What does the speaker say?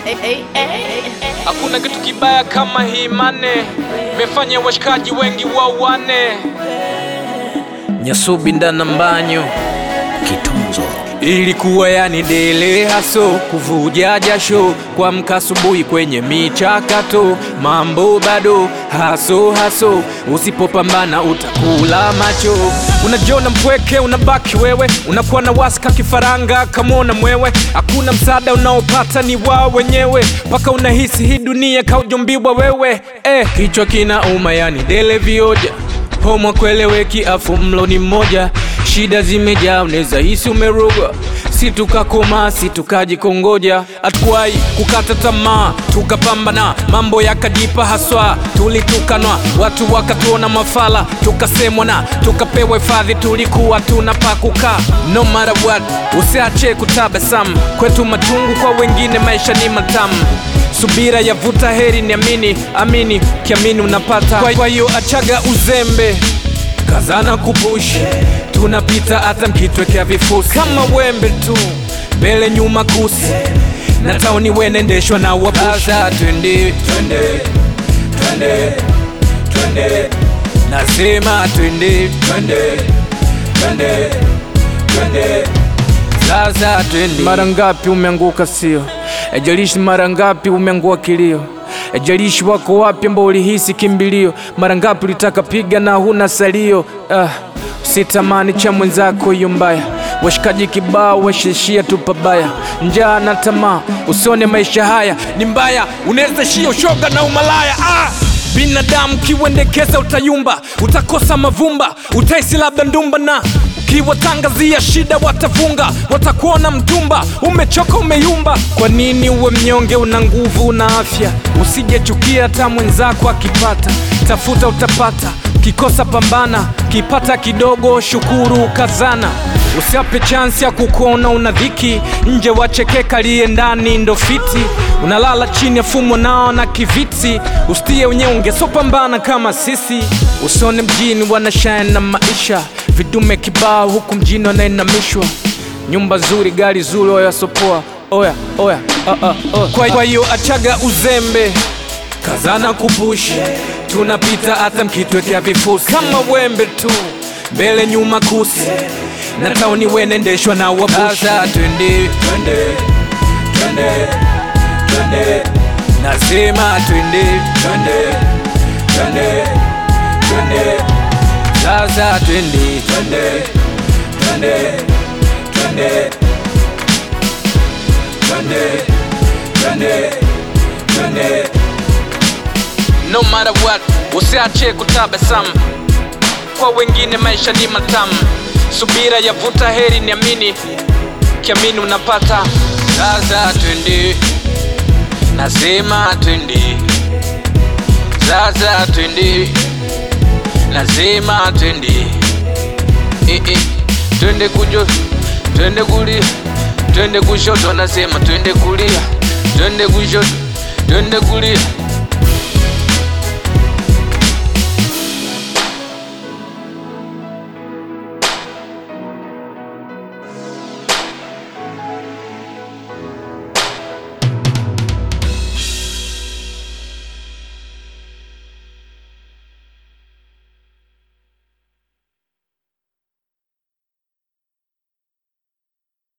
Hakuna kitu kibaya kama hii mane, mefanya washikaji wengi wawane. Nyasubi ndana mbanyo Kitunzo. Ilikuwa yani dele haso, kuvuja jasho, kuamka asubuhi kwenye michakato, mambo bado haso, usipopambana utakula macho. Unajiona mpweke, unabaki wewe, unakuwa na waska kifaranga kamona mwewe. Hakuna msaada unaopata ni wao wenyewe, paka unahisi hii dunia kaujumbiwa wewe. Kichwa kinauma yani dele vioja, homo kweleweki afu mlo ni mmoja. Shida zimejaa uneza hisi umerogwa, si tukakoma si tukajikongoja. Hatukuwahi kukata tamaa, tukapambana, mambo yakajipa haswa. Tulitukanwa, watu wakatuona mafala, tukasemwa na tukapewa hifadhi, tulikuwa tunapakukaa. No matter what, usiache kutabasamu, kwetu matungu, kwa wengine maisha ni matamu. Subira yavuta heri, niamini, amini, kiamini unapata. Kwa hiyo achaga uzembe, kazana kupush, tunapita hata mkitwekea vifusi. Kama wembe tu, mbele nyuma kusi, na tauni wenendeshwa na wapush. Twende, twende, twende, twende, nasema twende, twende, twende, twende, sasa twende. Mara ngapi umeanguka sio, ejalishi mara ngapi umeangua kilio, ejalishi wako wapi ambao ulihisi kimbilio. Mara ngapi ulitaka piga na huna salio. Usitamani cha mwenzako hiyo mbaya, washikaji kibao washishia tu pabaya. Njaa na tamaa, usone maisha haya ni mbaya, unaweza shia ushoga na umalaya. Binadamu kiwendekeza utayumba, utakosa mavumba, utaisi labda ndumba. Na ukiwatangazia shida watafunga, watakuona mtumba, umechoka umeyumba. Kwa nini uwe mnyonge? Una nguvu, una afya, usijechukia hata mwenzako akipata. Tafuta utapata, kikosa pambana, kipata kidogo shukuru kazana. Usiape chance ya kukuona una dhiki, nje wachekeka liye ndani ndo fiti. Unalala chini ya fumo nao na kiviti, ustie unyonge so pambana kama sisi. Usone mjini wanashine na maisha, vidume kibao huku mjini wanainamishwa. Nyumba zuri, gari zuri, oya sopoa, oya, Kwa hiyo achaga uzembe, kazana kupush, tunapita hata mkitwekea vifusi. Kama wembe tu, mbele nyuma kusi, na tauni wenendeshwa na wapush. Twende, twende, twende, twende, nasema twende, twende, twende, twende, sasa twende, twende, twende, twende, twende, twende, twende. No matter what, usiache kutabasamu, kwa wengine maisha ni matamu. Subira yavuta heri, niamini, kiamini unapata. Sasa twende, nasema twende, sasa twende, nasema twende. Twende kujo, twende kulia, twende kushoto, nasema twende kulia, twende kushoto, twende kulia.